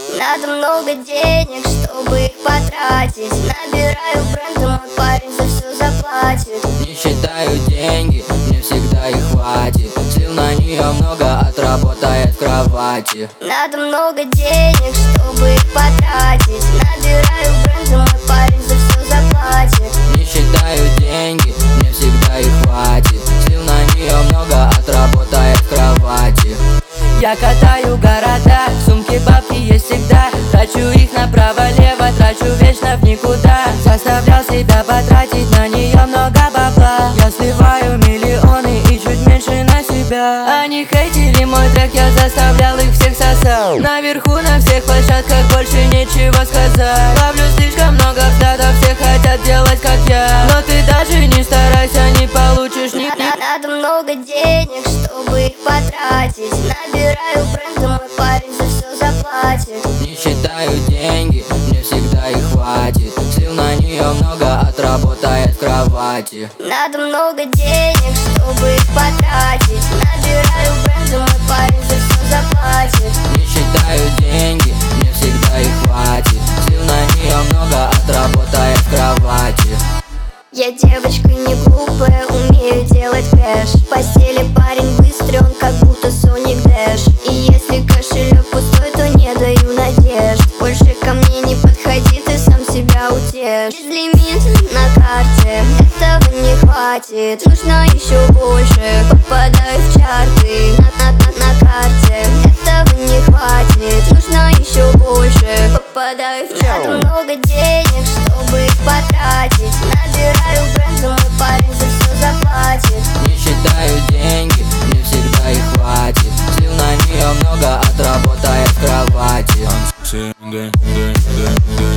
Надо много денег, чтобы их потратить. Набираю бренды, мой парень за все заплатит. Не считаю деньги, мне всегда их хватит. Сил на нее много, отработает в кровати. Надо много денег, чтобы их потратить. Набираю бренды, мой парень за все заплатит. Не считаю деньги, мне всегда их хватит. Сил на нее много, отработает в кровати. Я катаю города, в сумке бабки есть всегда. Трачу их направо-лево, трачу вечно в никуда. Заставлял себя потратить на нее много бабла. Я сливаю миллионы и чуть меньше на себя. Они хейтили мой трек, я заставлял их всех сосал. Наверху на всех площадках больше нечего сказать. Ловлю слишком много взглядов, все хотят делать как я. Но ты даже не старайся, не получишь ни. Надо много денег, чтобы их потратить. Набираю бренды, мой парень за все заплатит. Не считаю деньги, мне всегда их хватит. Сил на нее много, отработает в кровати. Надо много денег, чтобы их потратить. Набираю бренды, мой парень за все заплатит. Не считаю деньги, мне всегда их хватит. Сил на нее много, отработает в кровати. Я девочка не глупая, умею делать кэш. В постели парень быстрый, он как будто Sonic Dash. И если кошелек пустой, то не даю надежд. Больше ко мне не подходи, ты сам себя утешь. Безлимит на карте, этого не хватит. Нужно еще больше, попадаю в чарты. На карте, этого не хватит. Нужно еще больше, попадаю в чарты. Надо много денег, чтобы их потратить. Набираю бренды, мой парень за все заплатит. Не считаю деньги, мне всегда их хватит. Сил на нее много, отработает в кровати.